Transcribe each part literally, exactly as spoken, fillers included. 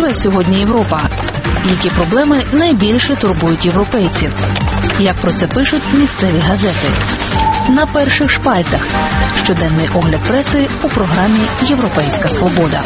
живе сьогодні Європа? Які проблеми найбільше турбують європейців? Як про це пишуть місцеві газети? На перших шпальтах. Щоденний огляд преси у програмі «Європейська свобода».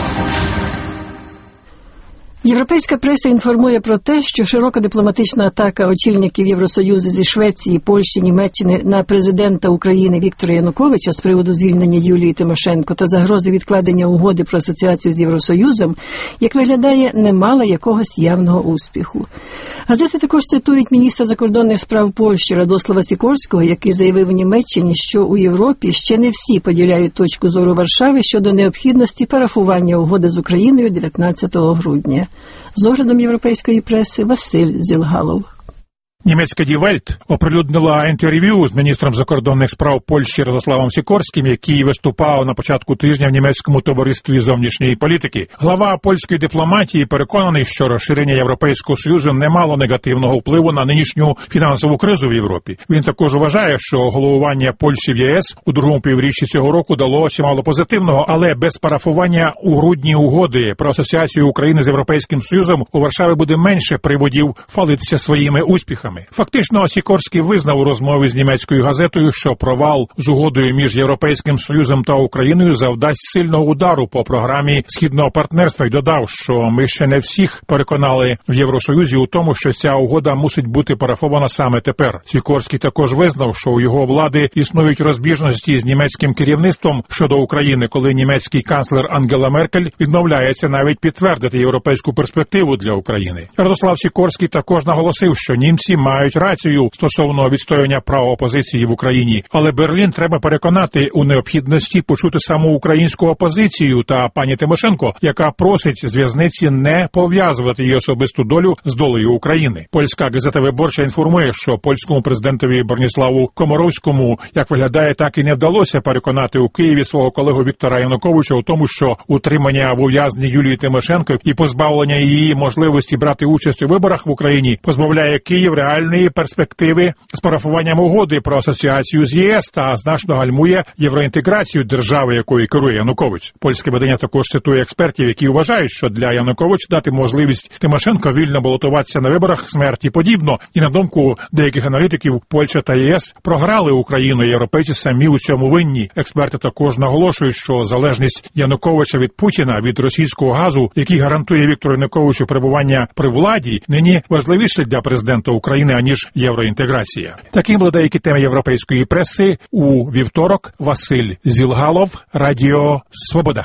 Європейська преса інформує про те, що широка дипломатична атака очільників Євросоюзу зі Швеції, Польщі, Німеччини на президента України Віктора Януковича з приводу звільнення Юлії Тимошенко та загрози відкладення угоди про асоціацію з Євросоюзом, як виглядає, не мала якогось явного успіху. Газети також цитують міністра закордонних справ Польщі Радослава Сікорського, який заявив у Німеччині, що у Європі ще не всі поділяють точку зору Варшави щодо необхідності парафування угоди з Україною дев'ятнадцятого грудня. З оглядом європейської преси Василь Зілгалов. Німецька Die Welt оприлюднила інтерв'ю з міністром закордонних справ Польщі Радославом Сікорським, який виступав на початку тижня в німецькому товаристві зовнішньої політики. Глава польської дипломатії переконаний, що розширення Європейського Союзу не мало негативного впливу на нинішню фінансову кризу в Європі. Він також вважає, що головування Польщі в ЄС у другому півріччі цього року дало чимало позитивного, але без парафування у грудні угоди про асоціацію України з Європейським Союзом у Варшаві буде менше приводів хвалитися своїми успіхами. Фактично, Сікорський визнав у розмові з німецькою газетою, що провал з угодою між Європейським Союзом та Україною завдасть сильного удару по програмі Східного партнерства і додав, що ми ще не всіх переконали в Євросоюзі у тому, що ця угода мусить бути парафована саме тепер. Сікорський також визнав, що у його влади існують розбіжності з німецьким керівництвом щодо України, коли німецький канцлер Ангела Меркель відмовляється навіть підтвердити європейську перспективу для України. Радослав Сікорський також наголосив, що німці мають рацію стосовно відстоювання прав опозиції в Україні, але Берлін треба переконати у необхідності почути саму українську опозицію та пані Тимошенко, яка просить з в'язниці не пов'язувати її особисту долю з долею України. Польська газета «Виборча» інформує, що польському президентові Броніславу Комаровському, як виглядає, так і не вдалося переконати у Києві свого колегу Віктора Януковича у тому, що утримання в ув'язненні Юлії Тимошенко і позбавлення її можливості брати участь у виборах в Україні позбавляє Київ реальної перспективи з парафуванням угоди про асоціацію з ЄС та значно гальмує євроінтеграцію держави, якою керує Янукович. Польське видання також цитує експертів, які вважають, що для Януковича дати можливість Тимошенко вільно балотуватися на виборах смерті подібно. І на думку деяких аналітиків, Польща та ЄС програли Україну, і європейці самі у цьому винні. Експерти також наголошують, що залежність Януковича від Путіна, від російського газу, який гарантує Віктору Януковичу перебування при владі, нині важливіше для президента України, аніж євроінтеграція. Таким були деякі теми європейської преси у вівторок. Василь Зілгалов, Радіо Свобода.